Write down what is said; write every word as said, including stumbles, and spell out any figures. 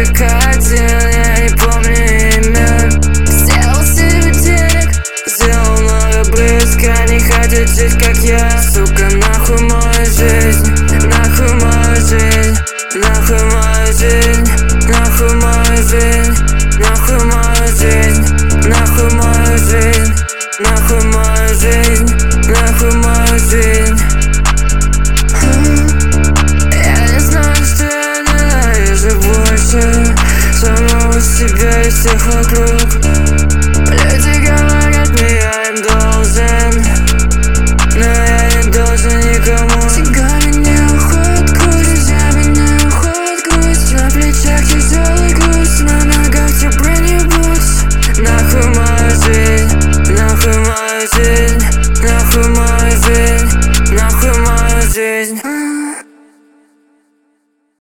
только один, я не помню имен. Сделал себе денег, сделал много близко, не хотят жить как я. Сука, нахуй мою жизнь, нахуй мою жизнь, нахуй мою жизнь.